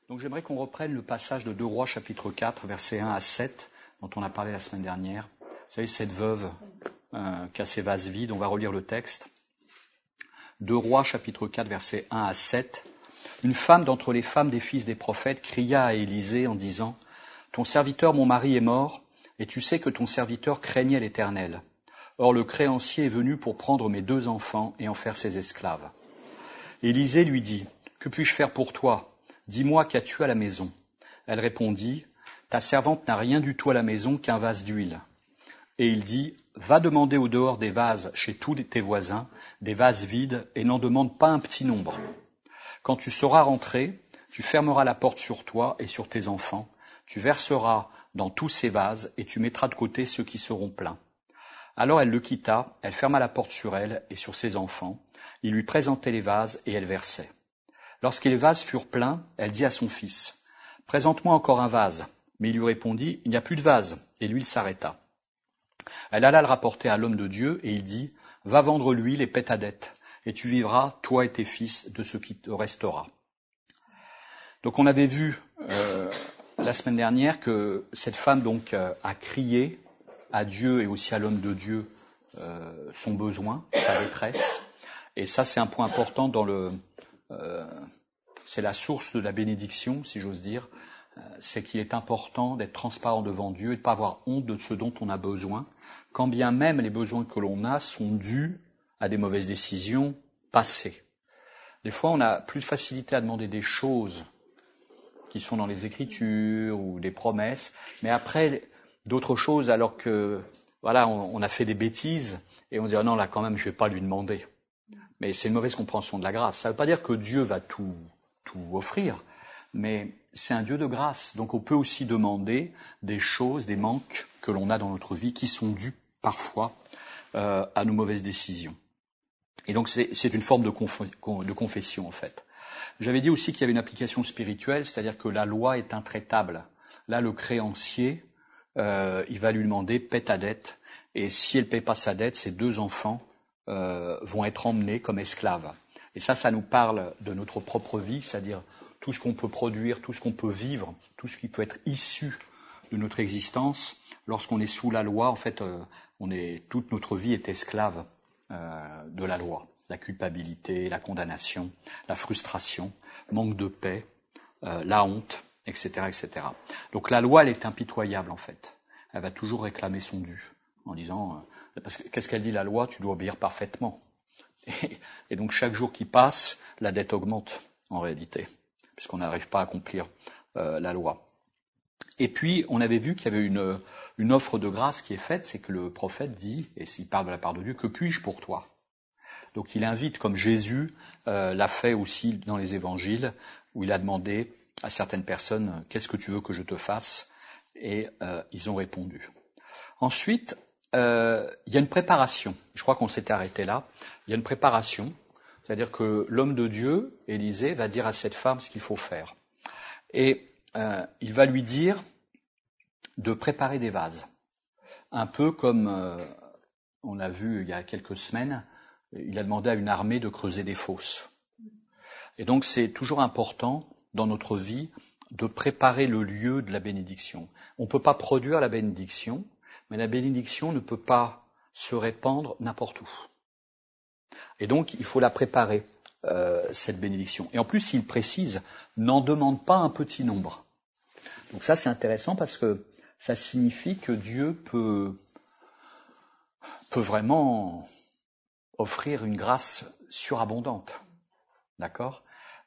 Donc j'aimerais qu'on reprenne le passage de 2 Rois chapitre 4, versets 1 à 7, dont on a parlé la semaine dernière. Vous savez, cette veuve qui a ses vases vides, on va relire le texte. 2 Rois chapitre 4, versets 1 à 7. Une femme d'entre les femmes des fils des prophètes cria à Élisée en disant « Ton serviteur, mon mari, est mort, et tu sais que ton serviteur craignait l'Éternel. Or le créancier est venu pour prendre mes 2 enfants et en faire ses esclaves. » Élisée lui dit « Que puis-je faire pour toi ? Dis-moi, qu'as-tu à la maison ?» Elle répondit « Ta servante n'a rien du tout à la maison qu'un vase d'huile. » Et il dit « Va demander au dehors des vases chez tous tes voisins, des vases vides, et n'en demande pas un petit nombre. Quand tu seras rentré, tu fermeras la porte sur toi et sur tes enfants, tu verseras dans tous ces vases, et tu mettras de côté ceux qui seront pleins. » Alors elle le quitta, elle ferma la porte sur elle et sur ses enfants, il lui présentait les vases et elle versait. Lorsque les vases furent pleins, elle dit à son fils « Présente-moi encore un vase. » Mais il lui répondit « Il n'y a plus de vase. » Et l'huile s'arrêta. Elle alla le rapporter à l'homme de Dieu et il dit « Va vendre l'huile et paie ta dette, et tu vivras, toi et tes fils, de ce qui te restera. » Donc on avait vu la semaine dernière que cette femme donc a crié à Dieu et aussi à l'homme de Dieu son besoin, sa détresse. Et ça c'est un point important dans c'est la source de la bénédiction, si j'ose dire. C'est qu'il est important d'être transparent devant Dieu et de ne pas avoir honte de ce dont on a besoin, quand bien même les besoins que l'on a sont dus à des mauvaises décisions passées. Des fois, on a plus de facilité à demander des choses qui sont dans les Écritures ou des promesses, mais après, d'autres choses alors que, voilà, on a fait des bêtises et on dit « Ah non, là quand même, je ne vais pas lui demander ». Mais c'est une mauvaise compréhension de la grâce. Ça ne veut pas dire que Dieu va tout offrir, mais c'est un Dieu de grâce. Donc on peut aussi demander des choses, des manques que l'on a dans notre vie qui sont dus parfois à nos mauvaises décisions. Et donc c'est une forme de confession en fait. J'avais dit aussi qu'il y avait une application spirituelle, c'est-à-dire que la loi est intraitable. Là, le créancier, il va lui demander « paie ta dette ». Et si elle ne paie pas sa dette, ses 2 enfants vont être emmenés comme esclaves. Et ça nous parle de notre propre vie, c'est-à-dire tout ce qu'on peut produire, tout ce qu'on peut vivre, tout ce qui peut être issu de notre existence. Lorsqu'on est sous la loi, en fait, toute notre vie est esclave de la loi. La culpabilité, la condamnation, la frustration, manque de paix, la honte, etc., etc. Donc la loi, elle est impitoyable en fait. Elle va toujours réclamer son dû en disant parce que qu'est-ce qu'elle dit la loi ? Tu dois obéir parfaitement. Et donc chaque jour qui passe, la dette augmente en réalité, puisqu'on n'arrive pas à accomplir la loi. Et puis on avait vu qu'il y avait une offre de grâce qui est faite, c'est que le prophète dit, et s'il parle de la part de Dieu, que puis-je pour toi ? Donc il invite, comme Jésus l'a fait aussi dans les évangiles, où il a demandé à certaines personnes « Qu'est-ce que tu veux que je te fasse ?» Et ils ont répondu. Ensuite, il y a une préparation. Je crois qu'on s'était arrêté là. Il y a une préparation, c'est-à-dire que l'homme de Dieu, Élisée, va dire à cette femme ce qu'il faut faire. Et il va lui dire de préparer des vases. Un peu comme on a vu il y a quelques semaines, il a demandé à une armée de creuser des fosses. Et donc c'est toujours important dans notre vie de préparer le lieu de la bénédiction. On ne peut pas produire la bénédiction, mais la bénédiction ne peut pas se répandre n'importe où. Et donc il faut la préparer, cette bénédiction. Et en plus il précise, n'en demande pas un petit nombre. Donc ça c'est intéressant parce que ça signifie que Dieu peut vraiment offrir une grâce surabondante. D'accord ?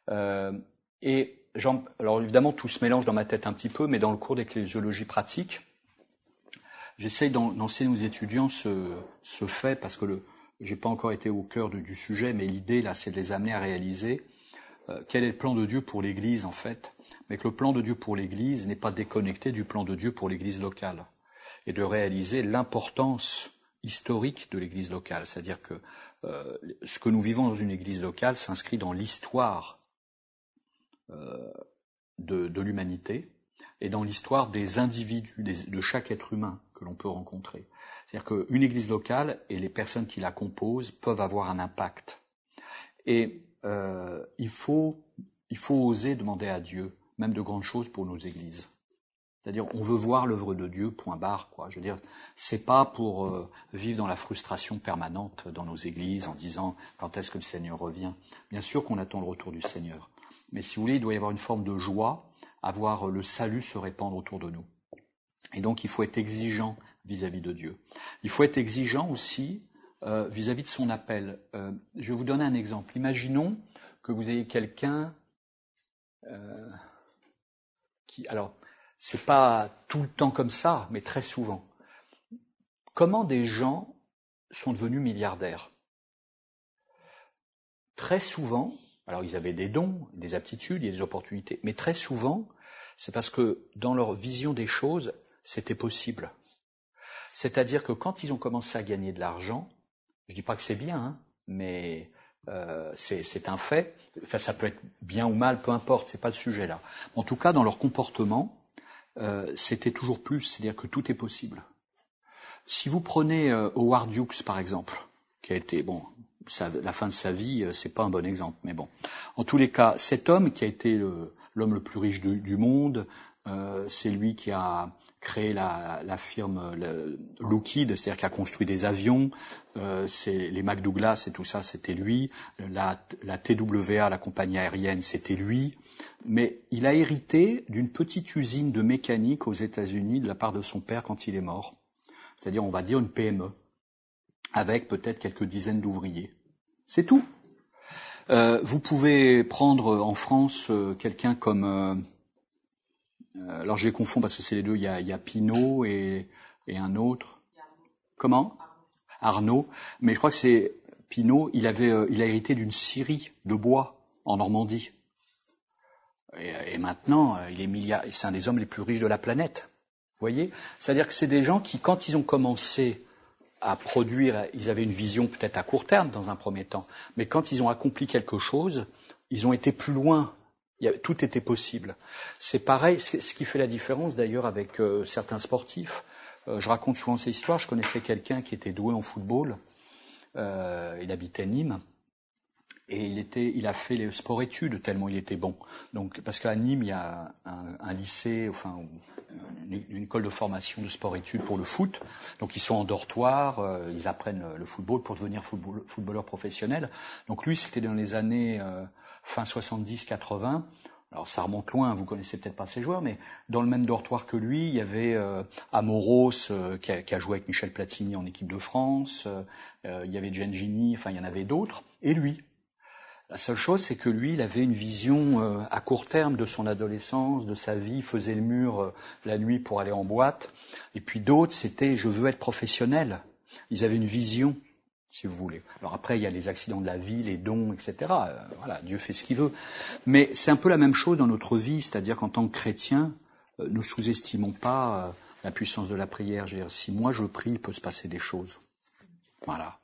Alors évidemment, tout se mélange dans ma tête un petit peu, mais dans le cours d'ecclésiologie pratique, j'essaye d'enseigner aux étudiants ce fait, parce que j'ai pas encore été au cœur du sujet, mais l'idée là, c'est de les amener à réaliser quel est le plan de Dieu pour l'Église en fait, mais que le plan de Dieu pour l'Église n'est pas déconnecté du plan de Dieu pour l'Église locale, et de réaliser l'importance historique de l'Église locale, c'est-à-dire que ce que nous vivons dans une Église locale s'inscrit dans l'histoire de l'humanité et dans l'histoire des individus, de chaque être humain que l'on peut rencontrer. C'est-à-dire qu'une Église locale et les personnes qui la composent peuvent avoir un impact. Et il faut oser demander à Dieu même de grandes choses pour nos églises. C'est-à-dire, on veut voir l'œuvre de Dieu, point barre, quoi. Je veux dire, c'est pas pour vivre dans la frustration permanente dans nos églises en disant quand est-ce que le Seigneur revient. Bien sûr qu'on attend le retour du Seigneur. Mais si vous voulez, il doit y avoir une forme de joie à voir le salut se répandre autour de nous. Et donc, il faut être exigeant vis-à-vis de Dieu. Il faut être exigeant aussi vis-à-vis de son appel. Je vais vous donner un exemple. Imaginons que vous ayez quelqu'un qui... Alors, c'est pas tout le temps comme ça, mais très souvent. Comment des gens sont devenus milliardaires? Très souvent, alors ils avaient des dons, des aptitudes, il y a des opportunités, mais très souvent, c'est parce que dans leur vision des choses, c'était possible. C'est-à-dire que quand ils ont commencé à gagner de l'argent, je dis pas que c'est bien, hein, mais c'est un fait. Enfin, ça peut être bien ou mal, peu importe, c'est pas le sujet là. En tout cas, dans leur comportement, c'était toujours plus, c'est-à-dire que tout est possible. Si vous prenez Howard Hughes, par exemple, qui a été, bon, la fin de sa vie, c'est pas un bon exemple, mais bon. En tous les cas, cet homme qui a été l'homme le plus riche du monde, c'est lui qui a créé la firme Lockheed, c'est-à-dire qui a construit des avions, c'est les McDouglas et tout ça, c'était lui, la TWA, la compagnie aérienne, c'était lui, mais il a hérité d'une petite usine de mécanique aux États-Unis de la part de son père quand il est mort, c'est-à-dire on va dire une PME, avec peut-être quelques dizaines d'ouvriers. C'est tout. Vous pouvez prendre en France quelqu'un comme... alors je les confonds parce que c'est les deux, il y a Pinault et un autre. Comment? Arnaud. Mais je crois que c'est Pinault, il a hérité d'une scierie de bois en Normandie. Et maintenant, il est c'est un des hommes les plus riches de la planète. Vous voyez? C'est-à-dire que c'est des gens qui, quand ils ont commencé à produire, ils avaient une vision peut-être à court terme dans un premier temps, mais quand ils ont accompli quelque chose, ils ont été plus loin. Tout était possible. C'est pareil, ce qui fait la différence d'ailleurs avec certains sportifs. Je raconte souvent ces histoires. Je connaissais quelqu'un qui était doué en football. Il habitait Nîmes. Et il a fait les sports-études tellement il était bon. Donc, parce qu'à Nîmes, il y a un lycée, enfin, une école de formation de sport-études pour le foot. Donc, ils sont en dortoir, ils apprennent le football pour devenir footballeur professionnel. Donc, lui, c'était dans les années fin 70-80. Alors, ça remonte loin, vous connaissez peut-être pas ces joueurs, mais dans le même dortoir que lui, il y avait Amoros qui a joué avec Michel Platini en équipe de France. Il y avait Gengini, enfin, il y en avait d'autres. Et lui. La seule chose, c'est que lui, il avait une vision à court terme de son adolescence, de sa vie, il faisait le mur la nuit pour aller en boîte. Et puis d'autres, c'était « je veux être professionnel ». Ils avaient une vision, si vous voulez. Alors après, il y a les accidents de la vie, les dons, etc. Voilà, Dieu fait ce qu'il veut. Mais c'est un peu la même chose dans notre vie, c'est-à-dire qu'en tant que chrétien, ne sous-estimons pas la puissance de la prière. Si moi je prie, il peut se passer des choses. Voilà.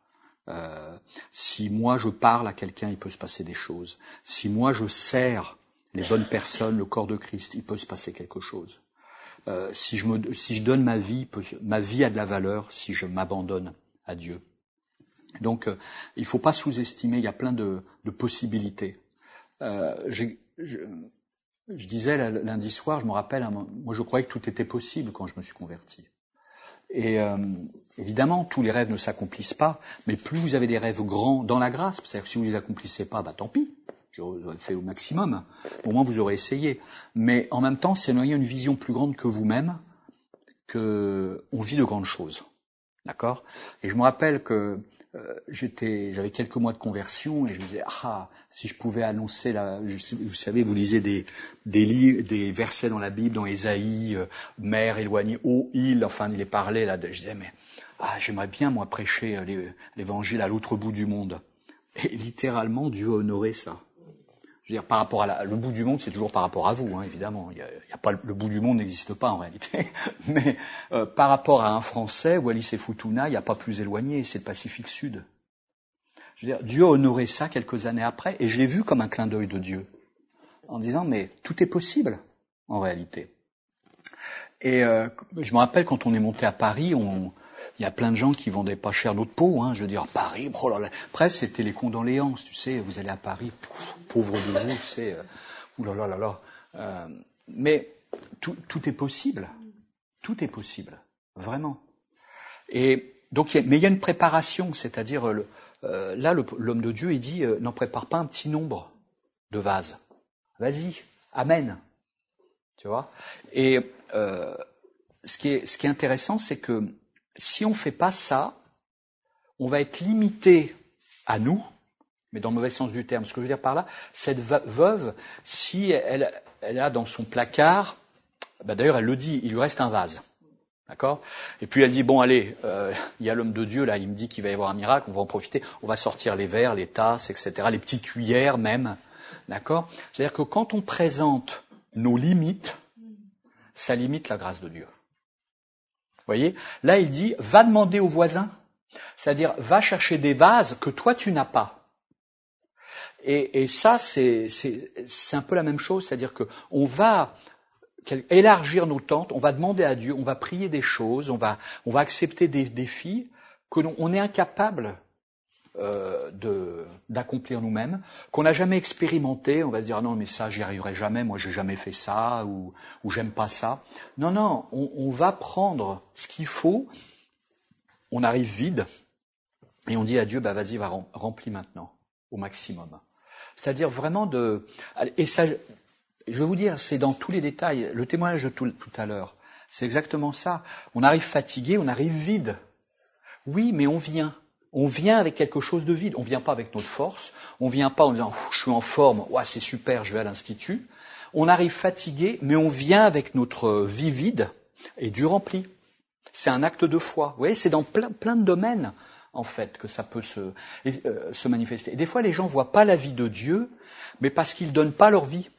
Si moi je parle à quelqu'un, il peut se passer des choses. Si moi je sers les bonnes personnes, le corps de Christ, il peut se passer quelque chose. Si je donne ma vie a de la valeur si je m'abandonne à Dieu. Donc, il ne faut pas sous-estimer, il y a plein de possibilités. Je disais lundi soir, je me rappelle, moi je croyais que tout était possible quand je me suis converti. Et évidemment, tous les rêves ne s'accomplissent pas, mais plus vous avez des rêves grands dans la grâce, c'est-à-dire que si vous ne les accomplissez pas, tant pis, j'aurais fait au maximum, au moins vous aurez essayé. Mais en même temps, c'est ayant une vision plus grande que vous-même qu'on vit de grandes choses. D'accord? Et je me rappelle que j'avais quelques mois de conversion et je me disais, si je pouvais annoncer vous savez, vous lisez des versets dans la Bible, dans Ésaïe, mer éloignée, eau, île, enfin, il est parlé là, je disais, mais, j'aimerais bien, moi, prêcher l'évangile à l'autre bout du monde. Et littéralement, Dieu a honoré ça. Je veux dire, par rapport le bout du monde, c'est toujours par rapport à vous, hein, évidemment. Il y a pas, le bout du monde n'existe pas en réalité. Mais par rapport à un Français, Wallis et Futuna, il n'y a pas plus éloigné, c'est le Pacifique Sud. Je veux dire, Dieu a honoré ça quelques années après, et je l'ai vu comme un clin d'œil de Dieu, en disant, mais tout est possible, en réalité. Et je me rappelle quand on est monté à Paris, il y a plein de gens qui vendaient pas cher notre peau, hein, je veux dire, Paris, oh là là. Presque c'était les condoléances, tu sais, vous allez à Paris, pauvre de vous, tu sais, oulala là là. Mais tout est possible. Tout est possible, vraiment. Et donc, mais il y a une préparation, c'est-à-dire là, l'homme de Dieu, il dit, n'en prépare pas un petit nombre de vases. Vas-y, amen. Tu vois. Et ce qui est intéressant, c'est que si on ne fait pas ça, on va être limité à nous, mais dans le mauvais sens du terme. Ce que je veux dire par là, cette veuve, si elle a dans son placard, d'ailleurs elle le dit, il lui reste un vase. D'accord ? Et puis elle dit, bon allez, il y a l'homme de Dieu, là, il me dit qu'il va y avoir un miracle, on va en profiter, on va sortir les verres, les tasses, etc., les petites cuillères même. D'accord ? C'est-à-dire que quand on présente nos limites, ça limite la grâce de Dieu. Vous voyez ? Là, il dit, va demander aux voisins. C'est-à-dire, va chercher des vases que toi, tu n'as pas. Et ça, c'est un peu la même chose. C'est-à-dire qu'on va élargir nos tentes, on va demander à Dieu, on va prier des choses, on va accepter des défis que on est incapable d'accomplir nous-mêmes, qu'on n'a jamais expérimenté. On va se dire, ah non, mais ça, j'y arriverai jamais, moi, j'ai jamais fait ça, ou j'aime pas ça. Non, on va prendre ce qu'il faut. On arrive vide et on dit à Dieu, bah vas-y, va remplis maintenant au maximum. C'est-à-dire vraiment et ça, je vais vous dire, c'est dans tous les détails. Le témoignage de tout à l'heure, c'est exactement ça. On arrive fatigué, on arrive vide. Oui, mais on vient. On vient avec quelque chose de vide. On vient pas avec notre force. On vient pas en disant, je suis en forme, ouais, c'est super, je vais à l'institut. On arrive fatigué, mais on vient avec notre vie vide et Dieu remplit. C'est un acte de foi. Vous voyez, c'est dans plein de domaines, en fait, que ça peut se manifester. Et des fois, les gens voient pas la vie de Dieu, mais parce qu'ils donnent pas leur vie.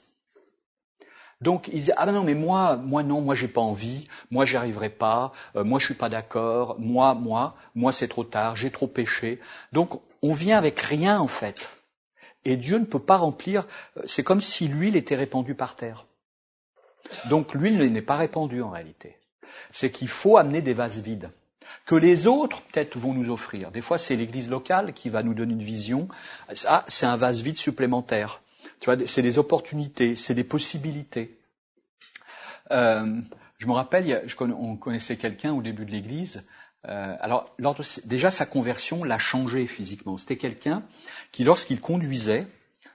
Donc, ils disent, ah ben non, mais moi non, moi j'ai pas envie, moi j'y arriverai pas, moi je suis pas d'accord, moi c'est trop tard, j'ai trop péché. Donc, on vient avec rien, en fait. Et Dieu ne peut pas remplir, c'est comme si l'huile était répandue par terre. Donc, l'huile n'est pas répandue, en réalité. C'est qu'il faut amener des vases vides, que les autres peut-être vont nous offrir. Des fois, c'est l'église locale qui va nous donner une vision. Ça, c'est un vase vide supplémentaire. Tu vois, c'est des opportunités, c'est des possibilités. Je me rappelle, on connaissait quelqu'un au début de l'église. Alors, déjà, sa conversion l'a changé physiquement. C'était quelqu'un qui, lorsqu'il conduisait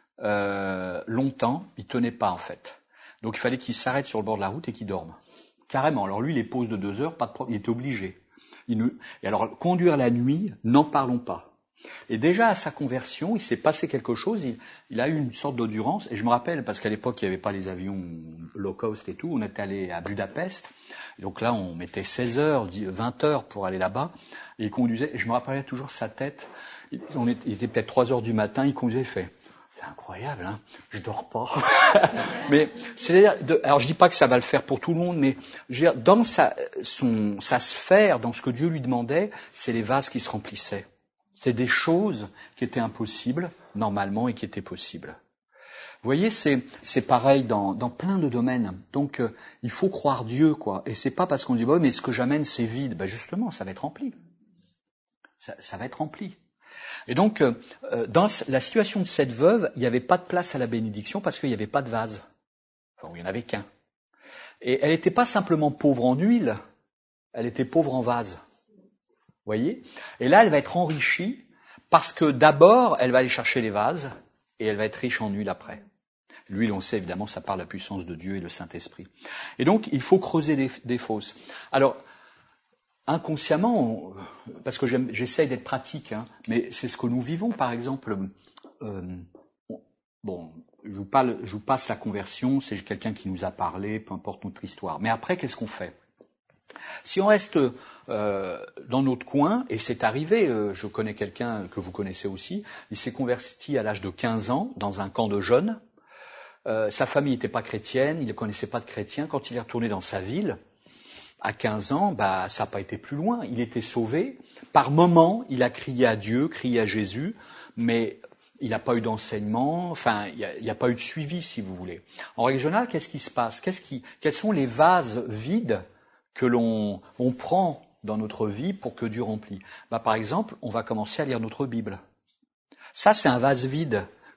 longtemps, il tenait pas en fait. Donc, il fallait qu'il s'arrête sur le bord de la route et qu'il dorme. Carrément. Alors lui, les pauses de 2 heures, pas de problème, il était obligé. Et alors, conduire la nuit, n'en parlons pas. Et déjà, à sa conversion, il s'est passé quelque chose, il a eu une sorte d'endurance, et je me rappelle, parce qu'à l'époque, il n'y avait pas les avions low cost et tout, on était allé à Budapest, et donc là, on mettait 16 heures, 20 heures pour aller là-bas, et il conduisait, et je me rappelais toujours sa tête, il était peut-être 3 heures du matin, il conduisait, il fait... C'est incroyable, hein, je dors pas. Mais c'est-à-dire, alors je dis pas que ça va le faire pour tout le monde, mais je veux dire, dans sa sphère, dans ce que Dieu lui demandait, c'est les vases qui se remplissaient. C'est des choses qui étaient impossibles normalement et qui étaient possibles. Vous voyez, c'est pareil dans plein de domaines. Donc il faut croire Dieu, quoi. Et c'est pas parce qu'on dit bon, mais ce que j'amène c'est vide. Ben justement, ça va être rempli. Ça va être rempli. Et donc, dans la situation de cette veuve, il n'y avait pas de place à la bénédiction parce qu'il n'y avait pas de vase. Enfin, il n'y en avait qu'un. Et elle n'était pas simplement pauvre en huile, elle était pauvre en vase. Vous voyez ? Et là, elle va être enrichie parce que d'abord, elle va aller chercher les vases et elle va être riche en huile après. L'huile, on sait évidemment, ça parle de la puissance de Dieu et le Saint-Esprit. Et donc, il faut creuser des fosses. Alors, inconsciemment, parce que j'essaye d'être pratique, hein, mais c'est ce que nous vivons, par exemple. Bon, je vous passe la conversion, c'est quelqu'un qui nous a parlé, peu importe notre histoire. Mais après, qu'est-ce qu'on fait ? Si on reste dans notre coin, et c'est arrivé, je connais quelqu'un que vous connaissez aussi, il s'est converti à l'âge de 15 ans dans un camp de jeunes. Sa famille n'était pas chrétienne, il ne connaissait pas de chrétiens. Quand il est retourné dans sa ville, à 15 ans, ça n'a pas été plus loin. Il était sauvé. Par moments, il a crié à Dieu, crié à Jésus, mais il n'a pas eu d'enseignement, enfin, il n'y a pas eu de suivi, si vous voulez. En règle générale, qu'est-ce qui se passe ? Quels sont les vases vides que l'on prend dans notre vie pour que Dieu remplisse ? Par exemple, on va commencer à lire notre Bible. Ça, c'est un vase vide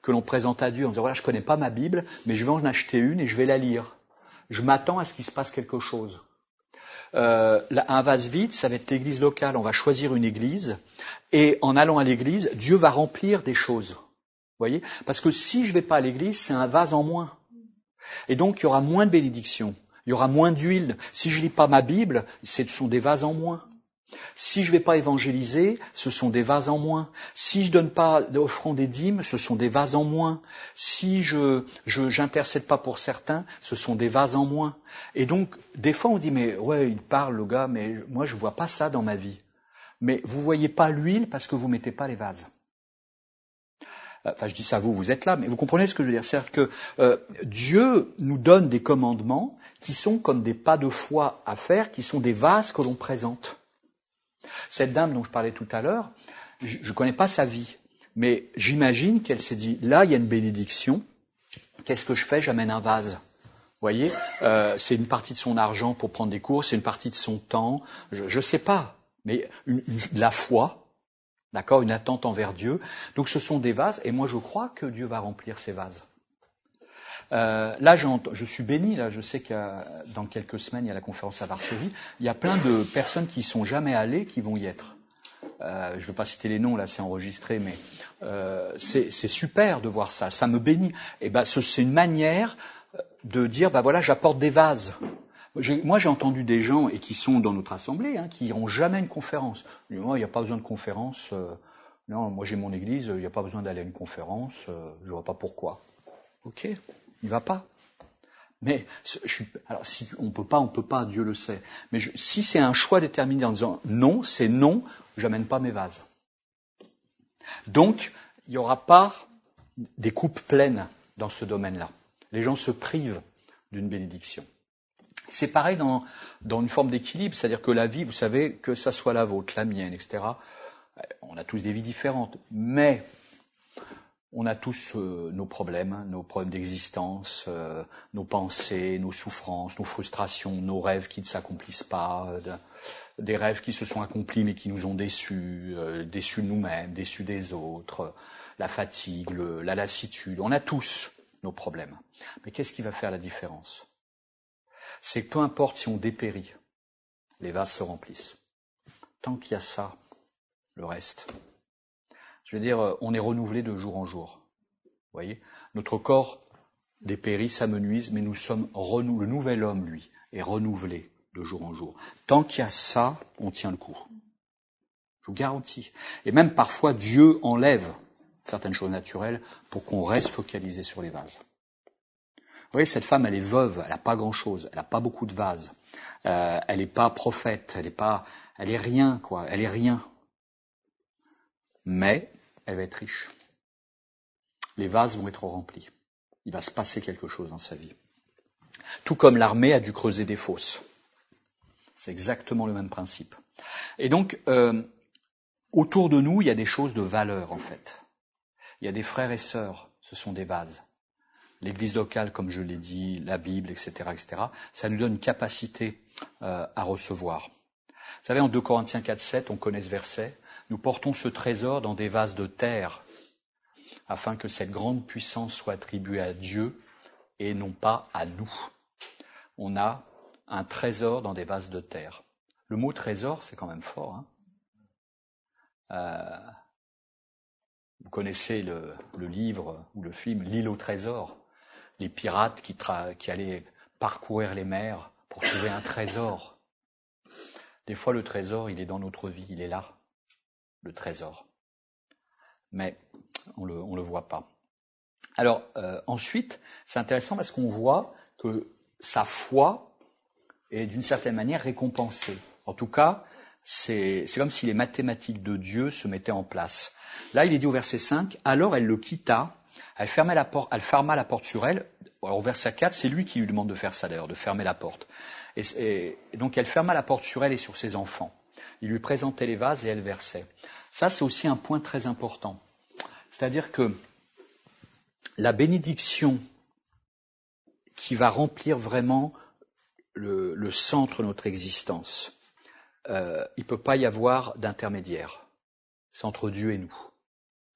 que l'on présente à Dieu en disant, voilà, je connais pas ma Bible, mais je vais en acheter une et je vais la lire. Je m'attends à ce qu'il se passe quelque chose. Un vase vide, ça va être l'église locale. On va choisir une église et en allant à l'église, Dieu va remplir des choses. Vous voyez ? Parce que si je vais pas à l'église, c'est un vase en moins. Et donc, il y aura moins de bénédictions. Il y aura moins d'huile. Si je lis pas ma Bible, ce sont des vases en moins. Si je vais pas évangéliser, ce sont des vases en moins. Si je donne pas d'offrande et dîmes, ce sont des vases en moins. Si j'intercède pas pour certains, ce sont des vases en moins. Et donc, des fois on dit, mais ouais, il parle le gars, mais moi je vois pas ça dans ma vie. Mais vous voyez pas l'huile parce que vous mettez pas les vases. Enfin, je dis ça, vous êtes là, mais vous comprenez ce que je veux dire. C'est-à-dire que Dieu nous donne des commandements qui sont comme des pas de foi à faire, qui sont des vases que l'on présente. Cette dame dont je parlais tout à l'heure, je ne connais pas sa vie, mais j'imagine qu'elle s'est dit, là, il y a une bénédiction, qu'est-ce que je fais ? J'amène un vase. Vous voyez, c'est une partie de son argent pour prendre des cours, c'est une partie de son temps, je ne sais pas, mais la foi, d'accord, une attente envers Dieu. Donc ce sont des vases, et moi je crois que Dieu va remplir ces vases. Là, je suis béni, là, je sais que dans quelques semaines, il y a la conférence à Varsovie. Il y a plein de personnes qui ne sont jamais allées qui vont y être. Je ne veux pas citer les noms, là, c'est enregistré, mais c'est super de voir ça. Ça me bénit. Et ben, c'est une manière de dire, ben voilà, j'apporte des vases. Moi, j'ai entendu des gens, et qui sont dans notre assemblée, qui n'iront jamais à une conférence. Moi, il n'y a pas besoin de conférence. Non, moi, j'ai mon église, il n'y a pas besoin d'aller à une conférence. Je ne vois pas pourquoi. Ok. Il va pas. Mais alors si on peut pas, Dieu le sait. Mais si c'est un choix déterminé en disant non, c'est non, j'amène pas mes vases. Donc il n'y aura pas des coupes pleines dans ce domaine-là. Les gens se privent d'une bénédiction. C'est pareil dans une forme d'équilibre, c'est-à-dire que la vie, vous savez, que ça soit la vôtre, la mienne, etc. On a tous des vies différentes, mais on a tous nos problèmes d'existence, nos pensées, nos souffrances, nos frustrations, nos rêves qui ne s'accomplissent pas, des rêves qui se sont accomplis mais qui nous ont déçus, déçus de nous-mêmes, déçus des autres, la fatigue, la lassitude. On a tous nos problèmes. Mais qu'est-ce qui va faire la différence ? C'est que peu importe si on dépérit, les vases se remplissent. Tant qu'il y a ça, le reste... Je veux dire, on est renouvelé de jour en jour. Vous voyez, notre corps dépérit, s'amenuise, mais nous sommes le nouvel homme, lui, est renouvelé de jour en jour. Tant qu'il y a ça, on tient le coup. Je vous garantis. Et même parfois, Dieu enlève certaines choses naturelles pour qu'on reste focalisé sur les vases. Vous voyez, cette femme, elle est veuve, elle n'a pas grand-chose, elle n'a pas beaucoup de vases, elle n'est pas prophète, elle est rien, quoi, elle est rien. Mais elle va être riche. Les vases vont être remplis. Il va se passer quelque chose dans sa vie. Tout comme l'armée a dû creuser des fosses. C'est exactement le même principe. Et donc, autour de nous, il y a des choses de valeur, en fait. Il y a des frères et sœurs, ce sont des vases. L'église locale, comme je l'ai dit, la Bible, etc., ça nous donne une capacité à recevoir. Vous savez, en 2 Corinthiens 4:7, on connaît ce verset, nous portons ce trésor dans des vases de terre, afin que cette grande puissance soit attribuée à Dieu et non pas à nous. On a un trésor dans des vases de terre. Le mot trésor, c'est quand même fort. Vous connaissez le livre ou le film L'île au trésor, les pirates qui allaient parcourir les mers pour trouver un trésor. Des fois, le trésor, il est dans notre vie, il est là, le trésor. Mais on le voit pas. Alors, ensuite, c'est intéressant parce qu'on voit que sa foi est d'une certaine manière récompensée. En tout cas, c'est comme si les mathématiques de Dieu se mettaient en place. Là, il est dit au verset 5, alors elle le quitta, elle ferma la porte sur elle. Alors, au verset 4, c'est lui qui lui demande de faire ça d'ailleurs, de fermer la porte. Et donc, elle ferma la porte sur elle et sur ses enfants. Il lui présentait les vases et elle versait. Ça, c'est aussi un point très important. C'est-à-dire que la bénédiction qui va remplir vraiment le centre de notre existence, il ne peut pas y avoir d'intermédiaire. C'est entre Dieu et nous.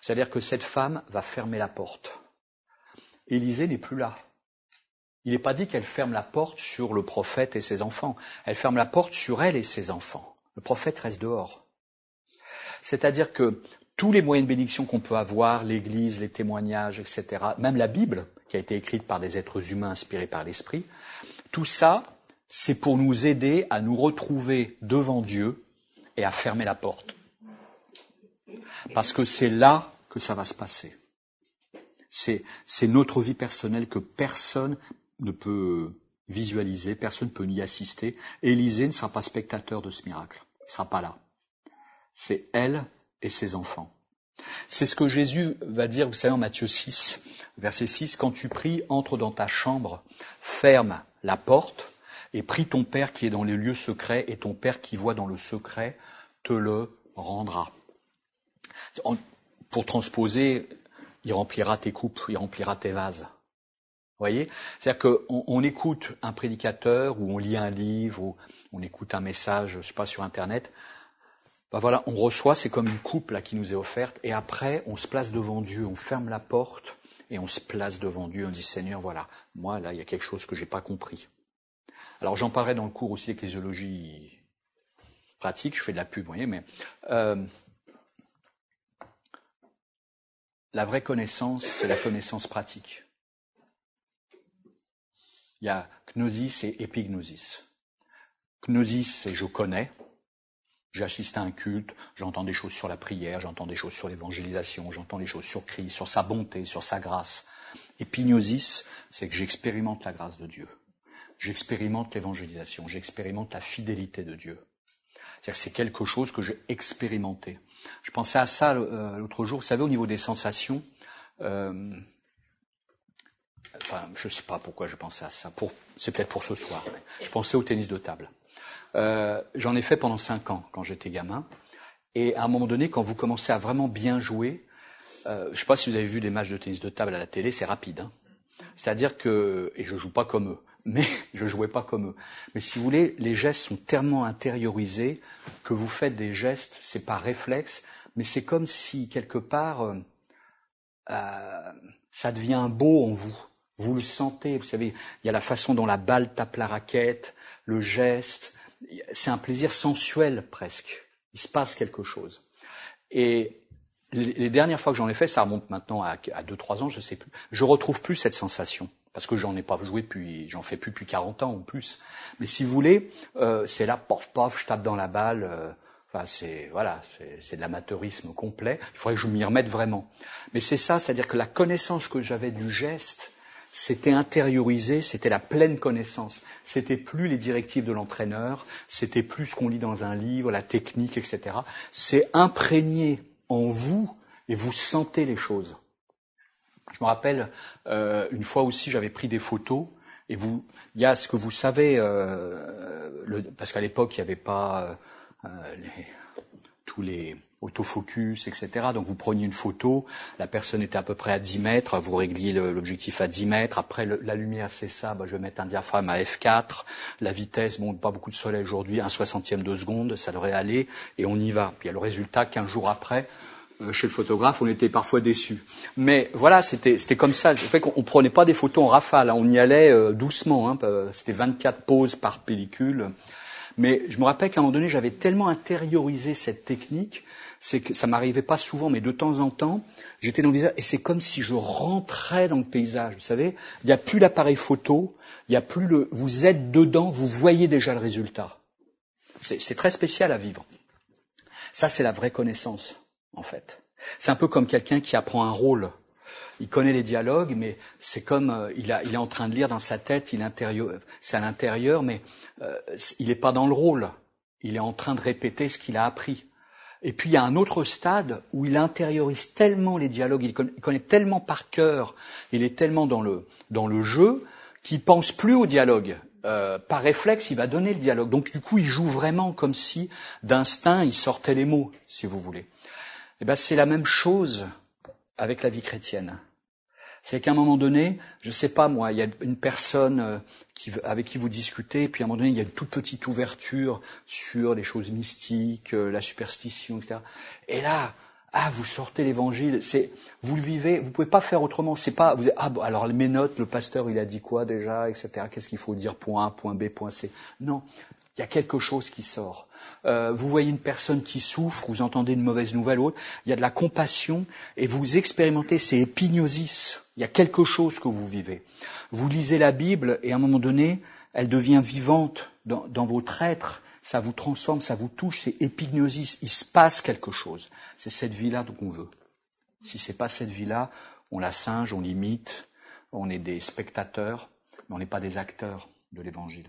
C'est-à-dire que cette femme va fermer la porte. Élisée n'est plus là. Il n'est pas dit qu'elle ferme la porte sur le prophète et ses enfants. Elle ferme la porte sur elle et ses enfants. Le prophète reste dehors. C'est-à-dire que tous les moyens de bénédiction qu'on peut avoir, l'Église, les témoignages, etc., même la Bible, qui a été écrite par des êtres humains inspirés par l'Esprit, tout ça, c'est pour nous aider à nous retrouver devant Dieu et à fermer la porte. Parce que c'est là que ça va se passer. C'est notre vie personnelle que personne ne peut visualiser, personne ne peut y assister. Élisée ne sera pas spectateur de ce miracle. Il ne sera pas là. C'est elle et ses enfants. C'est ce que Jésus va dire, vous savez, en Matthieu 6, verset 6, « Quand tu pries, entre dans ta chambre, ferme la porte et prie ton Père qui est dans les lieux secrets et ton Père qui voit dans le secret te le rendra. » Pour transposer, il remplira tes coupes, il remplira tes vases. Vous voyez ? C'est-à-dire qu'on écoute un prédicateur ou on lit un livre ou on écoute un message, je sais pas, sur Internet. Ben voilà, on reçoit, c'est comme une coupe là qui nous est offerte et après on se place devant Dieu, on ferme la porte et on se place devant Dieu, on dit Seigneur, voilà, moi là il y a quelque chose que j'ai pas compris. Alors j'en parlerai dans le cours aussi d'ecclésiologie pratique, je fais de la pub, vous voyez, mais la vraie connaissance, c'est la connaissance pratique. Il y a gnosis et épignosis. Gnosis, c'est je connais. J'assiste à un culte, j'entends des choses sur la prière, j'entends des choses sur l'évangélisation, j'entends des choses sur Christ, sur sa bonté, sur sa grâce. Épignosis, c'est que j'expérimente la grâce de Dieu. J'expérimente l'évangélisation, j'expérimente la fidélité de Dieu. C'est-à-dire que c'est quelque chose que j'ai expérimenté. Je pensais à ça l'autre jour, vous savez, au niveau des sensations, enfin, je ne sais pas pourquoi je pensais à ça, c'est peut-être pour ce soir, mais je pensais au tennis de table. J'en ai fait pendant 5 ans quand j'étais gamin. Et à un moment donné, quand vous commencez à vraiment bien jouer, je ne sais pas si vous avez vu des matchs de tennis de table à la télé, c'est rapide. Hein. C'est-à-dire que, et je joue pas comme eux, mais je jouais pas comme eux. Mais si vous voulez, les gestes sont tellement intériorisés que vous faites des gestes, c'est pas réflexe, mais c'est comme si quelque part ça devient beau en vous. Vous le sentez, vous savez, il y a la façon dont la balle tape la raquette, le geste. C'est un plaisir sensuel presque. Il se passe quelque chose. Et les dernières fois que j'en ai fait, ça remonte maintenant à 2-3 ans, je sais plus. Je retrouve plus cette sensation. Parce que j'en ai pas joué j'en fais plus depuis 40 ans ou plus. Mais si vous voulez, c'est là, pof, pof, je tape dans la balle. Enfin, c'est de l'amateurisme complet. Il faudrait que je m'y remette vraiment. Mais c'est ça, c'est-à-dire que la connaissance que j'avais du geste, c'était intériorisé, c'était la pleine connaissance. C'était plus les directives de l'entraîneur, c'était plus ce qu'on lit dans un livre, la technique, etc. C'est imprégné en vous et vous sentez les choses. Je me rappelle, une fois aussi, j'avais pris des photos et il y a ce que vous savez, parce qu'à l'époque, il n'y avait pas tous les autofocus, etc. Donc vous preniez une photo, la personne était à peu près à 10 mètres, vous régliez l'objectif à 10 mètres, après la lumière c'est ça, je vais mettre un diaphragme à f4, la vitesse, pas beaucoup de soleil aujourd'hui, 1/60 de seconde, ça devrait aller, et on y va. Puis il y a le résultat, 15 jours après, chez le photographe, on était parfois déçus. Mais voilà, c'était comme ça. C'est fait qu'on prenait pas des photos en rafale, hein, on y allait doucement, hein, c'était 24 poses par pellicule. Mais je me rappelle qu'à un moment donné, j'avais tellement intériorisé cette technique, c'est que ça m'arrivait pas souvent, mais de temps en temps, j'étais dans le paysage et c'est comme si je rentrais dans le paysage. Vous savez, il n'y a plus l'appareil photo, il n'y a plus vous êtes dedans, vous voyez déjà le résultat. C'est très spécial à vivre. Ça, c'est la vraie connaissance, en fait. C'est un peu comme quelqu'un qui apprend un rôle. Il connaît les dialogues, mais c'est comme il est en train de lire dans sa tête, c'est à l'intérieur, mais il n'est pas dans le rôle. Il est en train de répéter ce qu'il a appris. Et puis il y a un autre stade où il intériorise tellement les dialogues, il connaît tellement par cœur, il est tellement dans le jeu, qu'il pense plus au dialogue. Par réflexe, il va donner le dialogue. Donc du coup, il joue vraiment comme si d'instinct, il sortait les mots, si vous voulez. Eh ben, c'est la même chose avec la vie chrétienne. C'est qu'à un moment donné, je sais pas moi, il y a une personne avec qui vous discutez, et puis à un moment donné, il y a une toute petite ouverture sur les choses mystiques, la superstition, etc. Et là, Ah, vous sortez l'évangile, vous le vivez, vous pouvez pas faire autrement. C'est pas, alors mes notes, le pasteur, il a dit quoi déjà, etc. Qu'est-ce qu'il faut dire, point A, point B, point C. Non, il y a quelque chose qui sort. Vous voyez une personne qui souffre, vous entendez une mauvaise nouvelle ou autre, il y a de la compassion et vous expérimentez, c'est épignosis. Il y a quelque chose que vous vivez. Vous lisez la Bible et à un moment donné, elle devient vivante dans votre être. Ça vous transforme, ça vous touche, c'est épignosis. Il se passe quelque chose. C'est cette vie-là qu'on veut. Si c'est pas cette vie-là, on la singe, on l'imite, on est des spectateurs, mais on n'est pas des acteurs de l'évangile.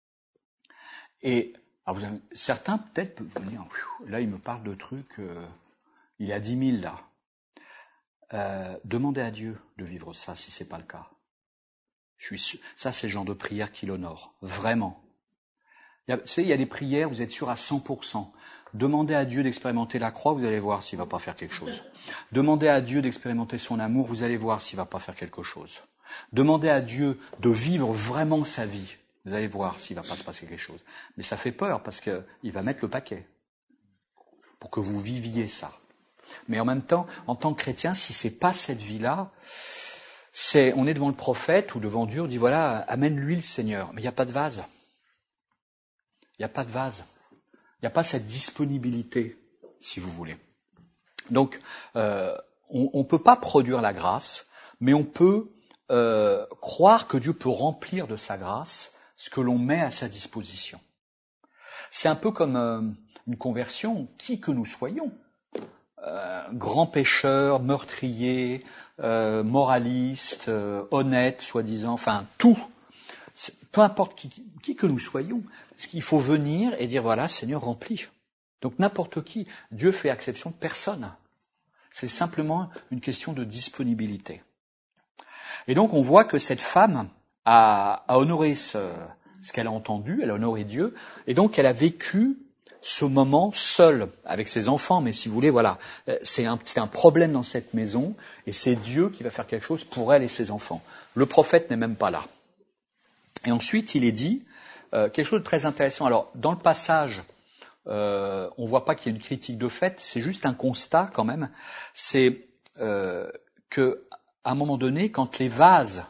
Et alors certains peut-être peuvent venir, là il me parle de trucs, il y a 10 000 là. Demandez à Dieu de vivre ça si c'est pas le cas. Ça c'est le genre de prière qui l'honore, vraiment. Vous savez, il y a des prières, vous êtes sûr à 100%. Demandez à Dieu d'expérimenter la croix, vous allez voir s'il va pas faire quelque chose. Demandez à Dieu d'expérimenter son amour, vous allez voir s'il va pas faire quelque chose. Demandez à Dieu de vivre vraiment sa vie, vous allez voir s'il va pas se passer quelque chose. Mais ça fait peur parce qu'il va mettre le paquet pour que vous viviez ça. Mais en même temps, en tant que chrétien, si c'est pas cette vie-là, on est devant le prophète ou devant Dieu, on dit voilà, amène l'huile Seigneur, mais il n'y a pas de vase. Il n'y a pas de vase. Il n'y a pas cette disponibilité, si vous voulez. Donc, on ne peut pas produire la grâce, mais on peut croire que Dieu peut remplir de sa grâce ce que l'on met à sa disposition. C'est un peu comme une conversion, qui que nous soyons. Grands pécheurs, meurtriers, moralistes, honnêtes, soi-disant, enfin tout. Peu importe qui que nous soyons, ce qu'il faut venir et dire voilà, Seigneur remplis. Donc n'importe qui, Dieu fait exception de personne. C'est simplement une question de disponibilité. Et donc on voit que cette femme a honoré ce qu'elle a entendu, elle a honoré Dieu, et donc elle a vécu ce moment seule avec ses enfants. Mais si vous voulez, voilà, c'est un problème dans cette maison, et c'est Dieu qui va faire quelque chose pour elle et ses enfants. Le prophète n'est même pas là. Et ensuite, il est dit quelque chose de très intéressant. Alors, dans le passage, on voit pas qu'il y ait une critique de fait, c'est juste un constat quand même. C'est que à un moment donné, quand les vases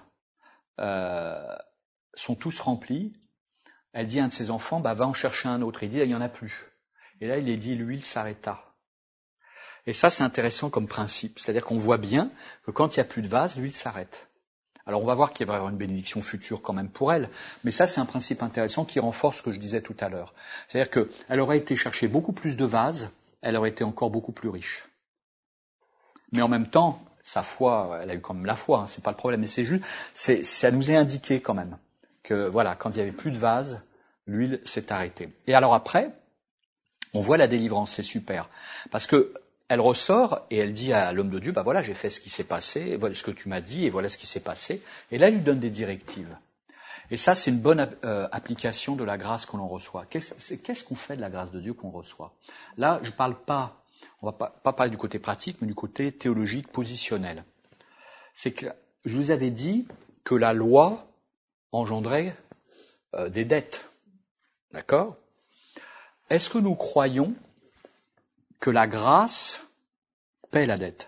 sont tous remplis, elle dit à un de ses enfants, va en chercher un autre. Il dit, il n'y en a plus. Et là, il est dit, l'huile s'arrêta. Et ça, c'est intéressant comme principe. C'est-à-dire qu'on voit bien que quand il n'y a plus de vase, l'huile s'arrête. Alors on va voir qu'il va y avoir une bénédiction future quand même pour elle, mais ça c'est un principe intéressant qui renforce ce que je disais tout à l'heure. C'est-à-dire qu'elle aurait été chercher beaucoup plus de vases, elle aurait été encore beaucoup plus riche. Mais en même temps, sa foi, elle a eu quand même la foi, hein, c'est pas le problème, mais c'est juste, ça nous est indiqué quand même que voilà, quand il y avait plus de vases, l'huile s'est arrêtée. Et alors après, on voit la délivrance, c'est super, parce que elle ressort et elle dit à l'homme de Dieu, bah voilà, j'ai fait ce qui s'est passé, voilà ce que tu m'as dit et voilà ce qui s'est passé. Et là, il lui donne des directives. Et ça, c'est une bonne application de la grâce que l'on reçoit. Qu'est-ce qu'on fait de la grâce de Dieu qu'on reçoit? Là, je parle pas, on va pas parler du côté pratique, mais du côté théologique, positionnel. C'est que je vous avais dit que la loi engendrait des dettes. D'accord? Est-ce que nous croyons que la grâce paie la dette?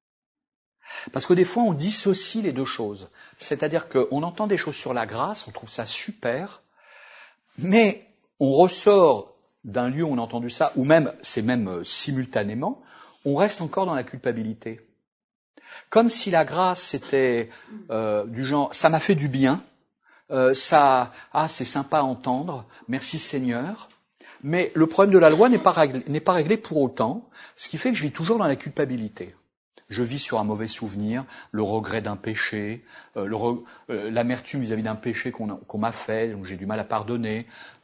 Parce que des fois, on dissocie les deux choses. C'est-à-dire qu'on entend des choses sur la grâce, on trouve ça super, mais on ressort d'un lieu où on a entendu ça, ou même, c'est même simultanément, on reste encore dans la culpabilité. Comme si la grâce, c'était du genre, ça m'a fait du bien, c'est sympa à entendre, merci Seigneur, mais le problème de la loi n'est pas réglé pour autant, ce qui fait que je vis toujours dans la culpabilité. Je vis sur un mauvais souvenir, le regret d'un péché, l'amertume vis-à-vis d'un péché qu'on m'a fait, donc j'ai du mal à pardonner.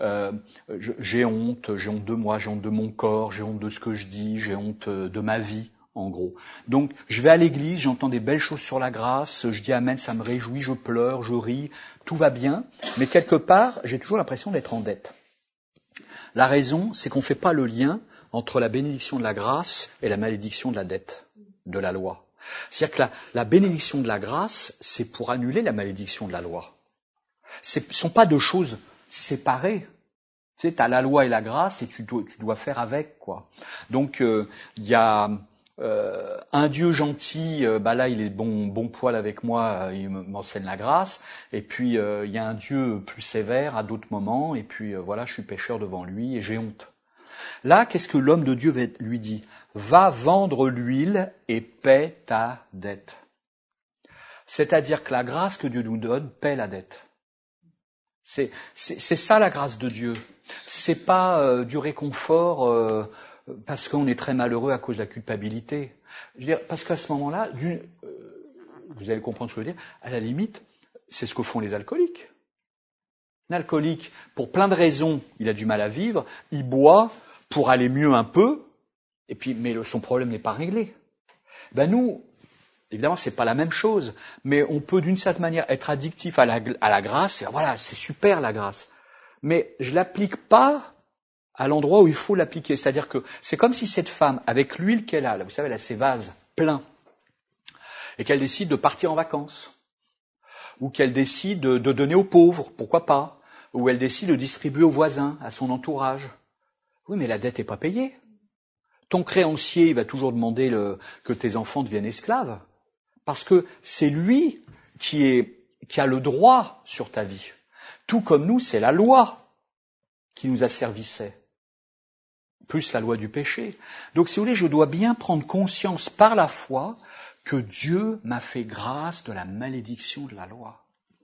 J'ai honte de moi, j'ai honte de mon corps, j'ai honte de ce que je dis, j'ai honte de ma vie, en gros. Donc je vais à l'église, j'entends des belles choses sur la grâce, je dis amen, ça me réjouit, je pleure, je ris, tout va bien, mais quelque part, j'ai toujours l'impression d'être en dette. La raison, c'est qu'on ne fait pas le lien entre la bénédiction de la grâce et la malédiction de la dette, de la loi. C'est-à-dire que la bénédiction de la grâce, c'est pour annuler la malédiction de la loi. Ce ne sont pas deux choses séparées. Tu sais, tu as la loi et la grâce et tu dois faire avec, quoi. Donc, il y a Un Dieu gentil, là il est bon poil avec moi, il m'enseigne la grâce. Et puis il y a un Dieu plus sévère à d'autres moments. Et puis voilà, je suis pécheur devant lui et j'ai honte. Là, qu'est-ce que l'homme de Dieu lui dit? Va vendre l'huile et paie ta dette. C'est-à-dire que la grâce que Dieu nous donne paie la dette. C'est ça la grâce de Dieu. C'est pas du réconfort parce qu'on est très malheureux à cause de la culpabilité. Je veux dire, parce qu'à ce moment-là, vous allez comprendre ce que je veux dire, à la limite, c'est ce que font les alcooliques. Un alcoolique, pour plein de raisons, il a du mal à vivre, il boit pour aller mieux un peu, et puis, mais son problème n'est pas réglé. Nous, évidemment, c'est pas la même chose, mais on peut d'une certaine manière être addictif à la grâce, et voilà, c'est super la grâce. Mais je l'applique pas à l'endroit où il faut l'appliquer. C'est-à-dire que c'est comme si cette femme, avec l'huile qu'elle a, là, vous savez, elle a ses vases pleins, et qu'elle décide de partir en vacances, ou qu'elle décide de donner aux pauvres, pourquoi pas, ou elle décide de distribuer aux voisins, à son entourage. Oui, mais la dette n'est pas payée. Ton créancier, il va toujours demander que tes enfants deviennent esclaves, parce que c'est lui qui a le droit sur ta vie. Tout comme nous, c'est la loi qui nous asservissait, plus la loi du péché. Donc, si vous voulez, je dois bien prendre conscience par la foi que Dieu m'a fait grâce de la malédiction de la loi.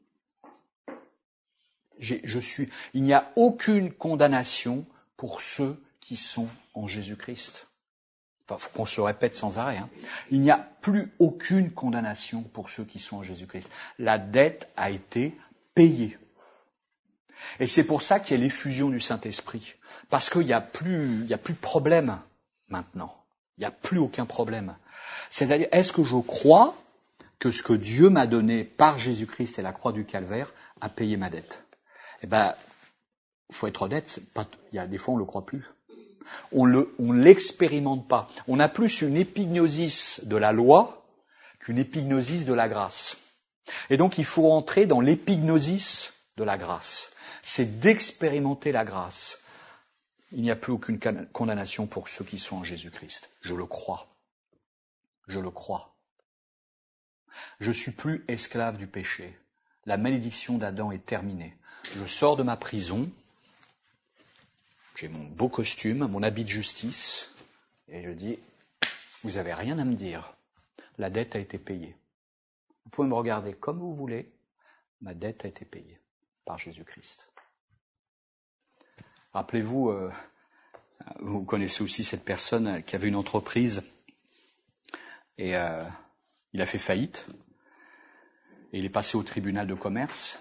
Il n'y a aucune condamnation pour ceux qui sont en Jésus-Christ. Enfin, faut qu'on se le répète sans arrêt. Il n'y a plus aucune condamnation pour ceux qui sont en Jésus-Christ. La dette a été payée. Et c'est pour ça qu'il y a l'effusion du Saint-Esprit. Parce qu'il n'y a plus de problème maintenant. Il n'y a plus aucun problème. C'est-à-dire, est-ce que je crois que ce que Dieu m'a donné par Jésus-Christ et la croix du Calvaire a payé ma dette? Faut être honnête, il y a des fois on ne le croit plus. On l'expérimente pas. On a plus une épignosis de la loi qu'une épignosis de la grâce. Et donc il faut entrer dans l'épignosis de la grâce. C'est d'expérimenter la grâce. Il n'y a plus aucune condamnation pour ceux qui sont en Jésus-Christ. Je le crois. Je le crois. Je suis plus esclave du péché. La malédiction d'Adam est terminée. Je sors de ma prison. J'ai mon beau costume, mon habit de justice, et je dis, vous n'avez rien à me dire. La dette a été payée. Vous pouvez me regarder comme vous voulez, ma dette a été payée par Jésus-Christ. Rappelez-vous, vous connaissez aussi cette personne qui avait une entreprise et il a fait faillite et il est passé au tribunal de commerce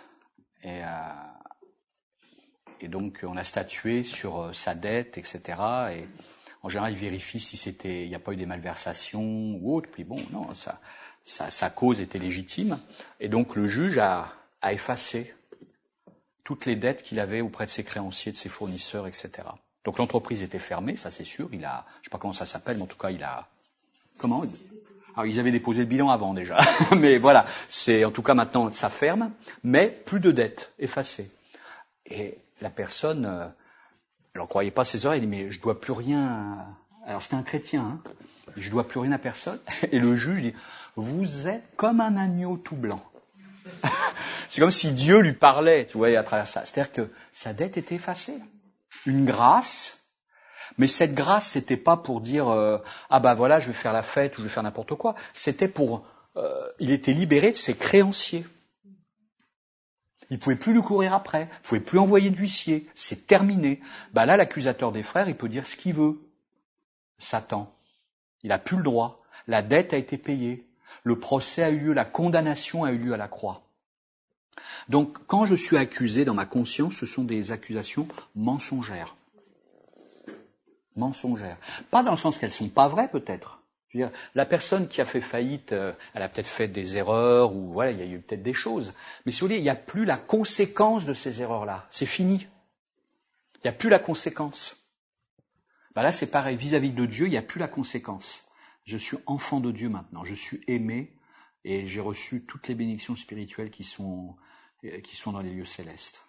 et donc on a statué sur sa dette, etc. Et en général, il vérifie si il n'y a pas eu des malversations ou autre. Puis bon, non, sa cause était légitime. Et donc le juge a effacé toutes les dettes qu'il avait auprès de ses créanciers, de ses fournisseurs, etc. Donc l'entreprise était fermée, ça c'est sûr. Je ne sais pas comment ça s'appelle, mais en tout cas, comment? Alors ils avaient déposé le bilan avant déjà. Mais voilà, en tout cas maintenant, ça ferme. Mais plus de dettes, effacées. Et la personne, elle n'en croyait pas ses oreilles, elle dit, mais je dois plus rien. Alors c'était un chrétien, je dois plus rien à personne. Et le juge dit, vous êtes comme un agneau tout blanc. C'est comme si Dieu lui parlait, tu vois, à travers ça. C'est-à-dire que sa dette était effacée. Une grâce, mais cette grâce, c'était pas pour dire, voilà, je vais faire la fête ou je vais faire n'importe quoi. C'était il était libéré de ses créanciers. Il ne pouvait plus lui courir après, il ne pouvait plus envoyer d'huissier, c'est terminé. Là, l'accusateur des frères, il peut dire ce qu'il veut. Satan, il n'a plus le droit. La dette a été payée. Le procès a eu lieu, la condamnation a eu lieu à la croix. Donc, quand je suis accusé dans ma conscience, ce sont des accusations mensongères. Mensongères. Pas dans le sens qu'elles ne sont pas vraies, peut-être. Je veux dire, la personne qui a fait faillite, elle a peut-être fait des erreurs, ou voilà, il y a eu peut-être des choses. Mais si vous voulez, il n'y a plus la conséquence de ces erreurs-là. C'est fini. Il n'y a plus la conséquence. Là, c'est pareil. Vis-à-vis de Dieu, il n'y a plus la conséquence. Je suis enfant de Dieu maintenant. Je suis aimé et j'ai reçu toutes les bénédictions spirituelles qui sont dans les lieux célestes.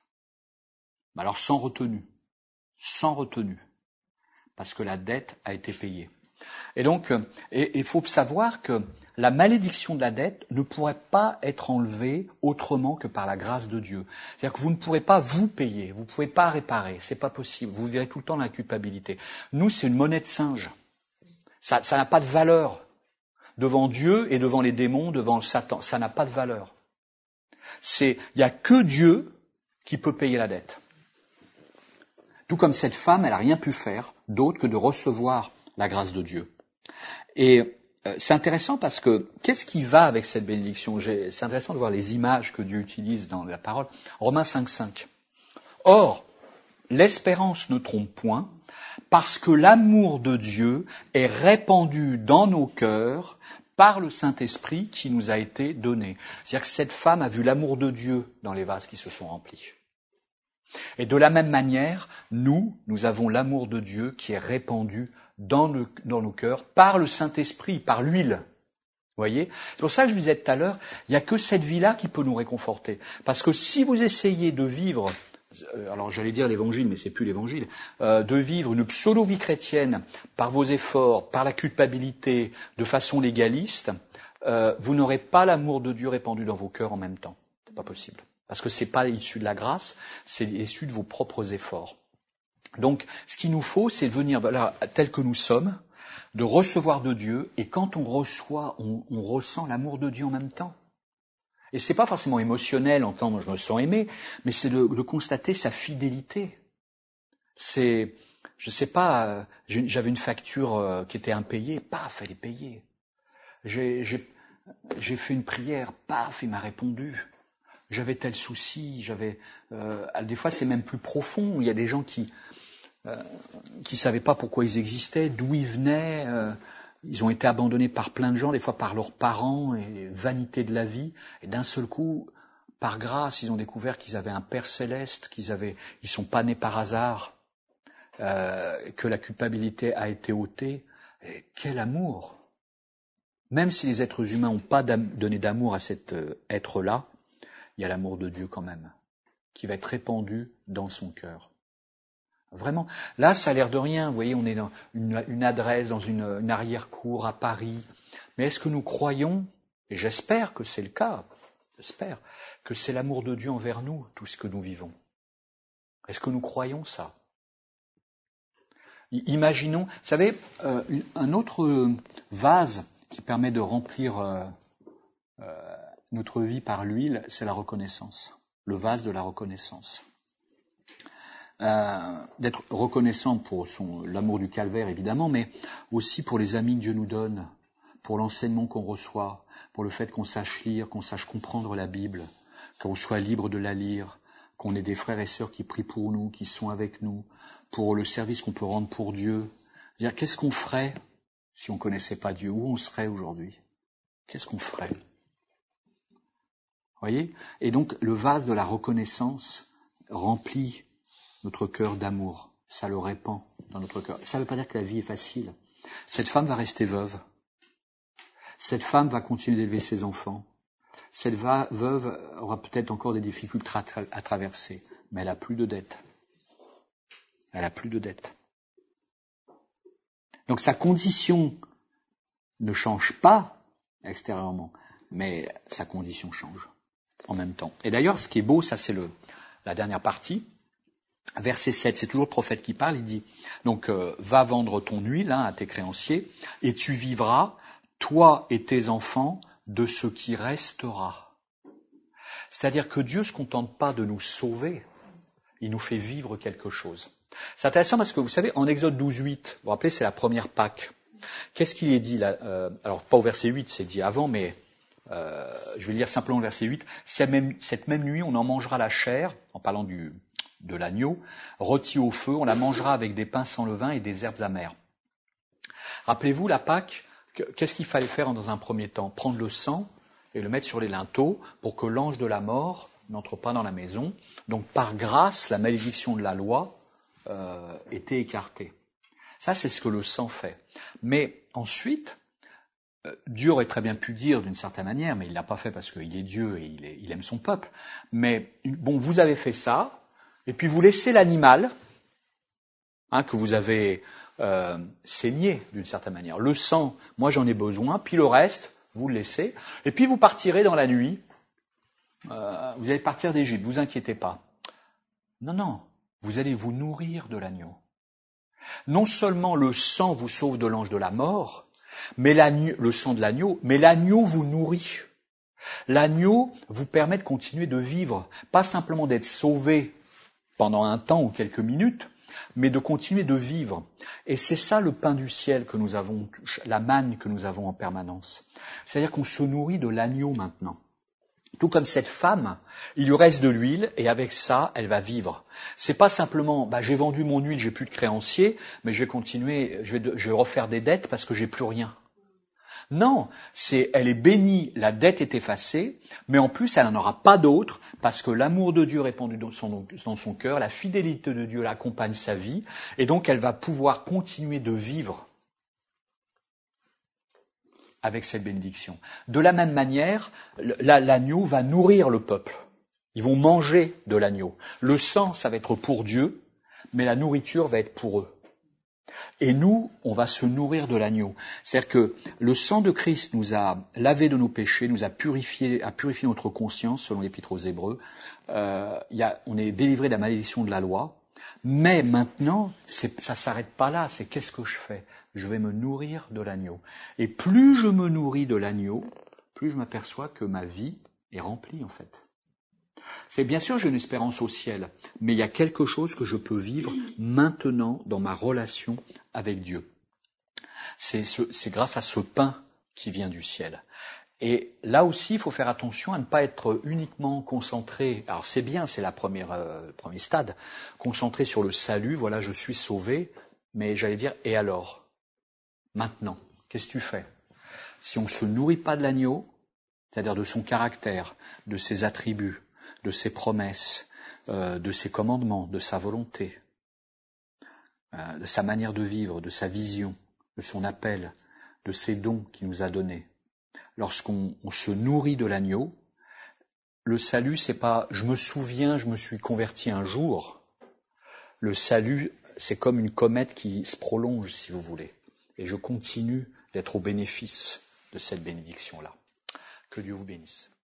Alors sans retenue. Sans retenue. Parce que la dette a été payée. Et donc, il faut savoir que la malédiction de la dette ne pourrait pas être enlevée autrement que par la grâce de Dieu. C'est-à-dire que vous ne pourrez pas vous payer, vous ne pouvez pas réparer, c'est pas possible. Vous verrez tout le temps la culpabilité. Nous, c'est une monnaie de singe. Ça n'a pas de valeur devant Dieu et devant les démons, devant Satan. Ça n'a pas de valeur. Il n'y a que Dieu qui peut payer la dette. Tout comme cette femme, elle n'a rien pu faire d'autre que de recevoir la grâce de Dieu. Et c'est intéressant parce que qu'est-ce qui va avec cette bénédiction? C'est intéressant de voir les images que Dieu utilise dans la parole. Romains 5,5. Or, l'espérance ne trompe point, parce que l'amour de Dieu est répandu dans nos cœurs par le Saint-Esprit qui nous a été donné. C'est-à-dire que cette femme a vu l'amour de Dieu dans les vases qui se sont remplis. Et de la même manière, nous avons l'amour de Dieu qui est répandu dans nos cœurs par le Saint-Esprit, par l'huile. Vous voyez? C'est pour ça que je vous disais tout à l'heure, il n'y a que cette vie-là qui peut nous réconforter. Parce que si vous essayez de vivre, alors j'allais dire l'évangile, mais c'est plus l'évangile, de vivre une pseudo-vie chrétienne par vos efforts, par la culpabilité, de façon légaliste, vous n'aurez pas l'amour de Dieu répandu dans vos cœurs en même temps. C'est pas possible. Parce que c'est pas issu de la grâce, c'est issu de vos propres efforts. Donc, ce qu'il nous faut, c'est venir là, tel que nous sommes, de recevoir de Dieu, et quand on reçoit, on ressent l'amour de Dieu en même temps. Et c'est pas forcément émotionnel, en tant que je me sens aimé, mais c'est de constater sa fidélité. C'est, je sais pas, j'avais une facture qui était impayée, paf, elle est payée. J'ai fait une prière, paf, il m'a répondu. J'avais tel souci, des fois c'est même plus profond. Il y a des gens qui savaient pas pourquoi ils existaient, d'où ils venaient. Ils ont été abandonnés par plein de gens, des fois par leurs parents et vanité de la vie. Et d'un seul coup, par grâce, ils ont découvert qu'ils avaient un Père céleste, ils sont pas nés par hasard, que la culpabilité a été ôtée. Et quel amour! Même si les êtres humains n'ont pas donné d'amour à cet être-là, il y a l'amour de Dieu quand même, qui va être répandu dans son cœur. Vraiment. Là, ça a l'air de rien. Vous voyez, on est dans une adresse, dans une arrière-cour à Paris. Mais est-ce que nous croyons, et j'espère que c'est le cas, j'espère, que c'est l'amour de Dieu envers nous, tout ce que nous vivons? Est-ce que nous croyons ça? Imaginons, vous savez, un autre vase qui permet de remplir notre vie par l'huile, c'est la reconnaissance, le vase de la reconnaissance. D'être reconnaissant pour l'amour du calvaire, évidemment, mais aussi pour les amis que Dieu nous donne, pour l'enseignement qu'on reçoit, pour le fait qu'on sache lire, qu'on sache comprendre la Bible, qu'on soit libre de la lire, qu'on ait des frères et sœurs qui prient pour nous, qui sont avec nous, pour le service qu'on peut rendre pour Dieu. C'est-à-dire, qu'est-ce qu'on ferait si on ne connaissait pas Dieu? Où on serait aujourd'hui? Qu'est-ce qu'on ferait? Voyez? Et donc, le vase de la reconnaissance remplit notre cœur d'amour. Ça le répand dans notre cœur. Ça ne veut pas dire que la vie est facile. Cette femme va rester veuve. Cette femme va continuer d'élever ses enfants. Cette veuve aura peut-être encore des difficultés à traverser, mais elle n'a plus de dette. Elle n'a plus de dette. Donc sa condition ne change pas extérieurement, mais sa condition change en même temps. Et d'ailleurs, ce qui est beau, ça c'est la dernière partie, verset 7, c'est toujours le prophète qui parle, il dit, donc va vendre ton huile à tes créanciers, et tu vivras, toi et tes enfants, de ce qui restera. C'est-à-dire que Dieu ne se contente pas de nous sauver, il nous fait vivre quelque chose. C'est intéressant parce que vous savez, en Exode 12:8, vous vous rappelez, c'est la première Pâque. Qu'est-ce qu'il est dit là? Alors pas au verset 8, c'est dit avant, mais je vais lire simplement le verset 8. Cette même nuit, on en mangera la chair, en parlant de l'agneau, rôti au feu, on la mangera avec des pains sans levain et des herbes amères. Rappelez-vous, la Pâque, qu'est-ce qu'il fallait faire dans un premier temps? Prendre le sang et le mettre sur les linteaux pour que l'ange de la mort n'entre pas dans la maison. Donc par grâce, la malédiction de la loi était écartée. Ça, c'est ce que le sang fait. Mais ensuite, Dieu aurait très bien pu dire d'une certaine manière, mais il ne l'a pas fait parce qu'il est Dieu et il aime son peuple. Mais bon, vous avez fait ça, et puis vous laissez l'animal que vous avez saigner d'une certaine manière. Le sang, moi j'en ai besoin, puis le reste, vous le laissez. Et puis vous partirez dans la nuit. Vous allez partir d'Égypte, vous inquiétez pas. Non, vous allez vous nourrir de l'agneau. Non seulement le sang vous sauve de l'ange de la mort, mais le sang de l'agneau, mais l'agneau vous nourrit. L'agneau vous permet de continuer de vivre, pas simplement d'être sauvé pendant un temps ou quelques minutes, mais de continuer de vivre. Et c'est ça le pain du ciel que nous avons, la manne que nous avons en permanence. C'est-à-dire qu'on se nourrit de l'agneau maintenant. Tout comme cette femme, il lui reste de l'huile et avec ça, elle va vivre. C'est pas simplement, j'ai vendu mon huile, j'ai plus de créanciers, mais je vais continuer, je vais refaire des dettes parce que j'ai plus rien. Non, elle est bénie, la dette est effacée, mais en plus elle n'en aura pas d'autre parce que l'amour de Dieu répandu dans son cœur, la fidélité de Dieu l'accompagne sa vie et donc elle va pouvoir continuer de vivre avec cette bénédiction. De la même manière, l'agneau va nourrir le peuple. Ils vont manger de l'agneau. Le sang, ça va être pour Dieu, mais la nourriture va être pour eux. Et nous, on va se nourrir de l'agneau. C'est-à-dire que le sang de Christ nous a lavé de nos péchés, nous a purifié notre conscience, selon l'Épître aux Hébreux. On est délivré de la malédiction de la loi. Mais maintenant, ça s'arrête pas là. C'est qu'est-ce que je fais ? Je vais me nourrir de l'agneau. Et plus je me nourris de l'agneau, plus je m'aperçois que ma vie est remplie, en fait. C'est bien sûr, j'ai une espérance au ciel, mais il y a quelque chose que je peux vivre maintenant dans ma relation avec Dieu. C'est grâce à ce pain qui vient du ciel. Et là aussi, il faut faire attention à ne pas être uniquement concentré, alors c'est bien, c'est le premier stade, concentré sur le salut, voilà, je suis sauvé, mais j'allais dire, et alors ? Maintenant, qu'est-ce que tu fais ? Si on ne se nourrit pas de l'agneau, c'est-à-dire de son caractère, de ses attributs, de ses promesses, de ses commandements, de sa volonté, de sa manière de vivre, de sa vision, de son appel, de ses dons qu'il nous a donnés. Lorsqu'on se nourrit de l'agneau, le salut, c'est pas « je me souviens, je me suis converti un jour ». Le salut, c'est comme une comète qui se prolonge, si vous voulez. Et je continue d'être au bénéfice de cette bénédiction-là. Que Dieu vous bénisse.